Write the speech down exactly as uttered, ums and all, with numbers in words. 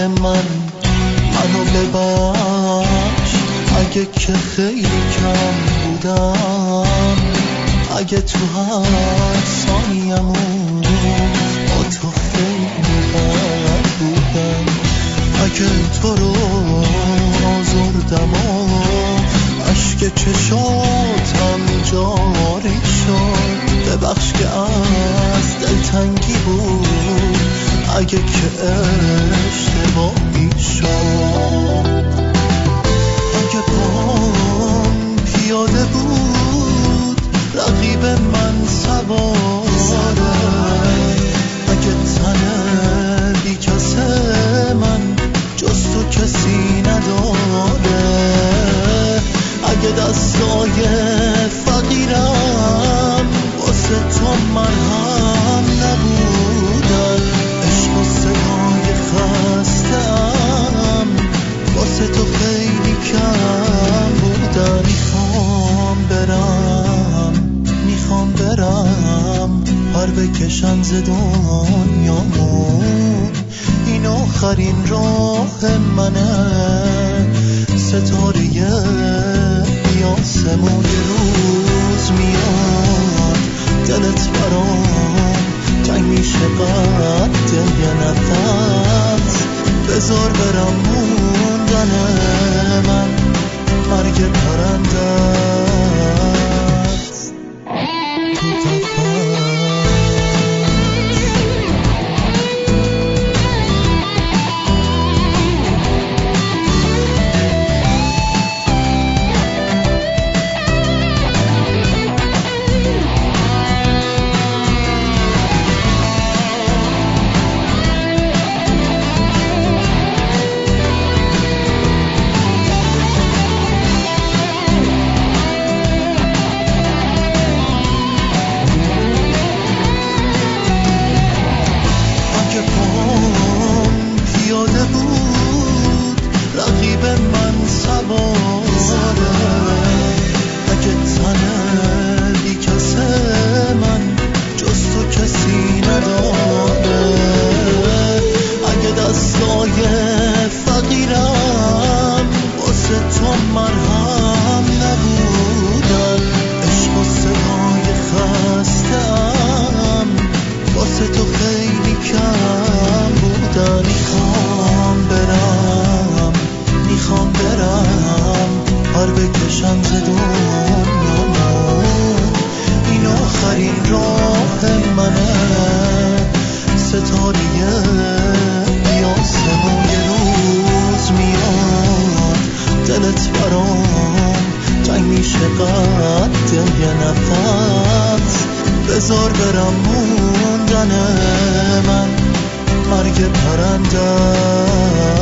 من منو ببخش اگه که خیلی کم بودم، اگه تو هر ثانیه‌مون با تو خیلی بد بودم، اگه تو رو آزردم و اشک چشاتم جاری شد، ببخش که از دلتنگی بود اگه که اشتباهی شد، اگه پام پیاده بود رقیب من سواره، اگه تن بی کسه من جز تو کسی نداره، اگه دستای فقیرم واسه تو مرهم نبودن، عشق و صدای خستم واسه تو خیلی کم بودن. میخوام برم میخوام برم پر بکشن ز دنیامون، این آخرین راه منه، ستاره بی آسمون. یه روز میاد دلت برام تنگ میشه قد یه نفس، بذار برم موندن من مرگ پرنده است تو قفس. بذار برم موندن من مرگ پرنده